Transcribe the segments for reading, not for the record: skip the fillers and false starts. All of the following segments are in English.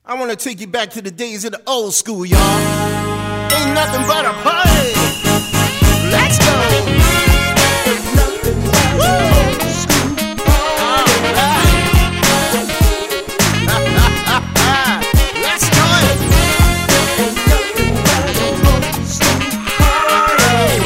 I wanna take you back to the days of the old school, y'all. Ain't nothing but a party. Let's go. Ain't nothing but a old school party. Let's do it. Ain't nothing but a old school party.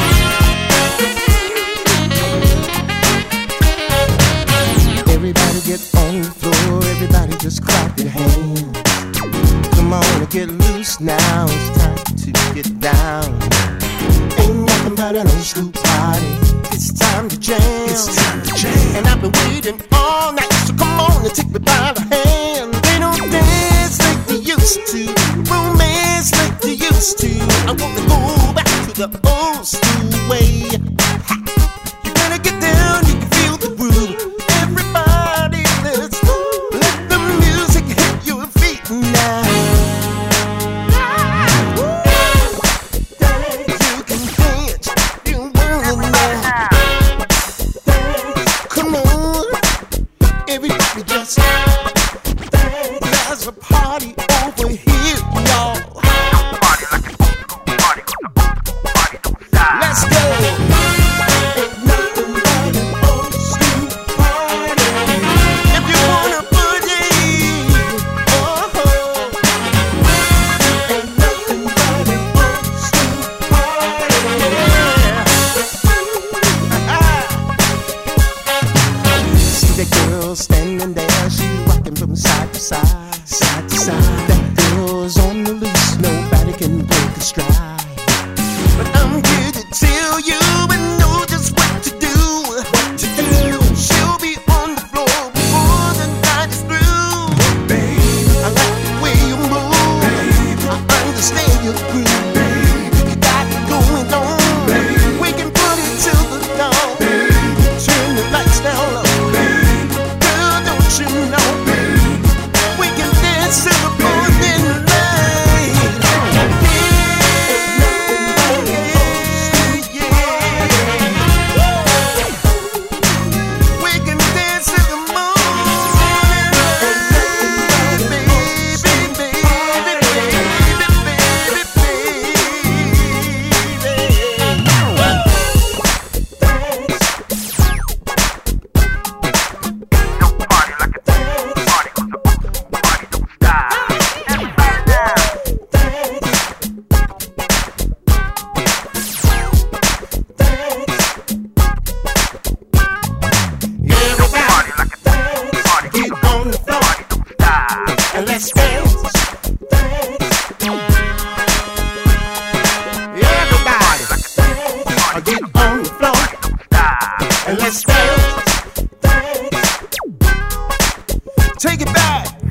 Everybody get on the floor. Everybody just clap your hands. Come on and get loose now, it's time to get down. Ain't nothing but an old school party. It's time to jam. It's time to jam. And I've been waiting all night, so come on and take me by the hand. They don't dance like they used to, romance like they used to. I want to go back to the old school way. Ha. You better get down, you can feel the groove. Everybody, let's go. Let the music hit your feet now. There's a party over here, y'all. Let's go. Ain't nothing but an old school party. If you wanna boogie, oh, ain't nothing but an old school party. See that girl standing there, she's rocking from side to side, side to side. That girl's on the loose, nobody can break a stride. But I'm here to tell you and know just what to do. What to do? She'll be on the floor before the night is through. Baby, I like the way you move. Baby, I understand your groove. Baby, you got it going on. Baby, we can put it till the dawn. Baby, turn the lights down low. Baby, girl, don't you know? Baby, we can dance till the morning light. And let's dance, everybody, get on the floor, and let's dance, take it back.